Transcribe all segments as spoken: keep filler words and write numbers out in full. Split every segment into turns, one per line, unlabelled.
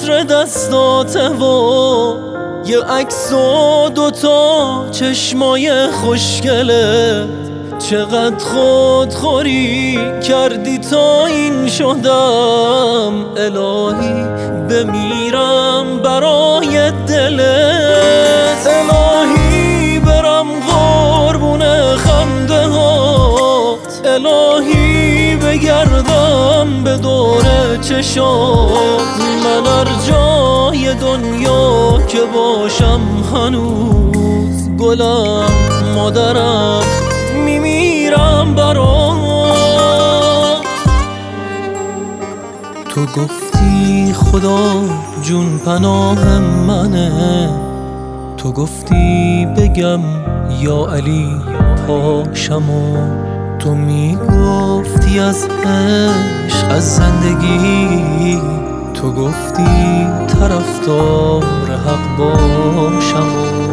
عطر دستاته و یه عکس و دوتا چشمای خوشگلت. چقدر خودخوری کردی تا این شدم، الهی بمیرم برای دلت. الهی برم قربون خنده هات، الهی بگردم به دور چشات. من هر جای دنیا که باشم هنوز گلم، مادرم، میمیرم برات. تو گفتی خدا جون پناه منه، تو گفتی بگم یا علی پاشم و تو میگفتی از عشق از زندگی، تو گفتی طرفدار حق باشم.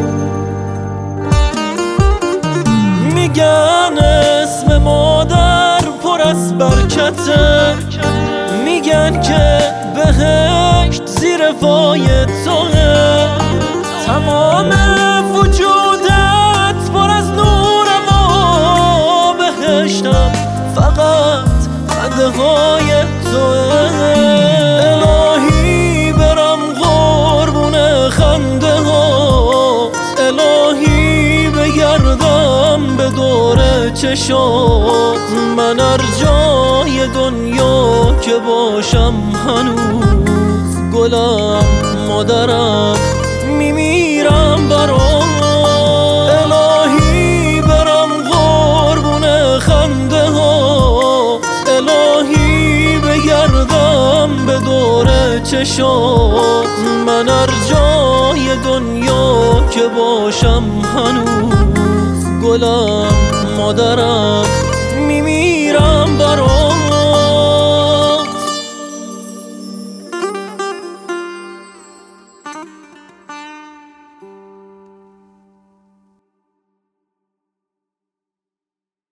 میگن اسم مادر پر از برکته، میگن که بهشت زیر پای توه. تمام وجودت پر از نوره و بهشتم فقط خنده های توه. الهی برم قربون خنده هات، الهی بگردم به دور چشات. من هر جای دنیا که باشم هنوز گلم، مادرم، میمیرم برات. الهی برم قربون خنده هات، الهی بگردم به دور چشات. من هر جای دنیا که باشم هنوز گلم، مادرم،